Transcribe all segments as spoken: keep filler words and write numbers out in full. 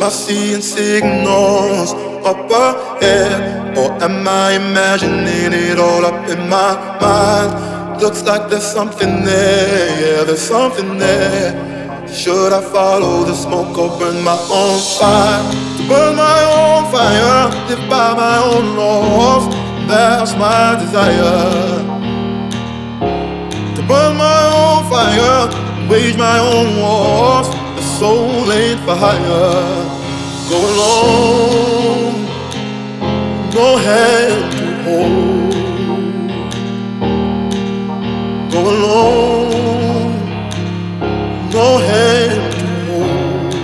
Am I seeing signals up ahead, or am I imagining it all up in my mind? Looks like there's something there, yeah, there's something there. Should I follow the smoke or burn my own fire? To burn my own fire, live by my own laws, that's my desire. To burn my own fire, wage my own wars, the soul ain't for hire. Go alone, no hand to hold. Go alone, no hand to hold.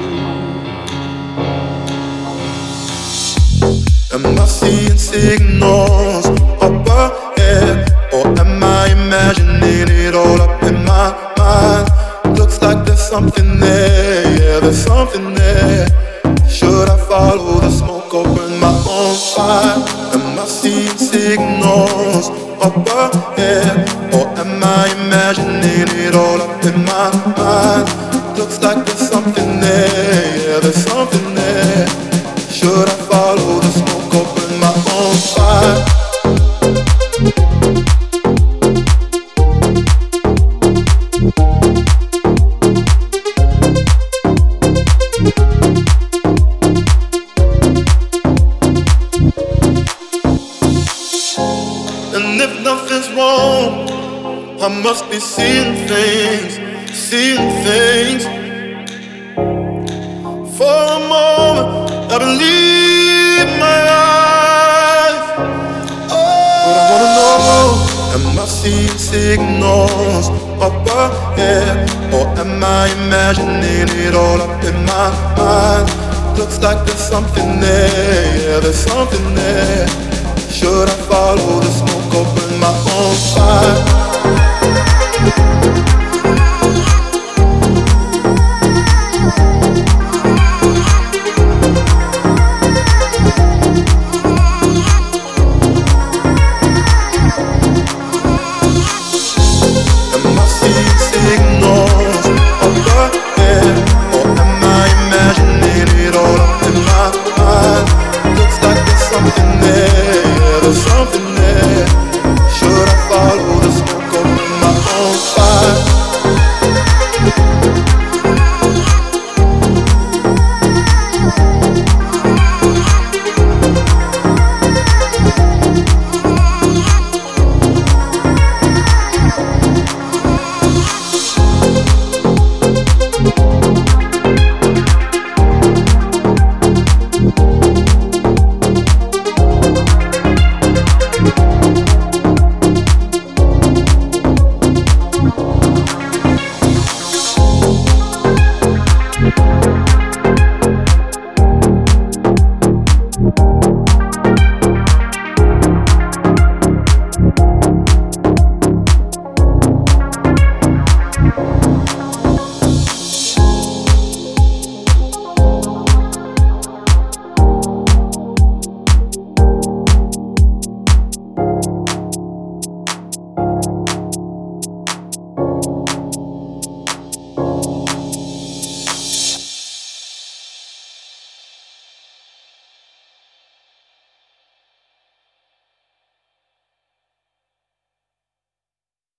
Am I seeing signals up ahead, or am I imagining it all up in my mind? Looks like there's something there, yeah, there's something there. Should I follow the smoke or burn my own fire? Am I seeing signals up ahead, or am I imagining it all up in my mind? Looks like there's something there, yeah, there's something there. Should I follow the smoke or burn my own fire? And if nothing's wrong, I must be seeing things, seeing things. For a moment, I believe my eyes. But I wanna know, am I seeing signals up ahead, or am I imagining it all up in my mind? Looks like there's something there, yeah, there's something there. Should I follow the smoke or burn my own fire?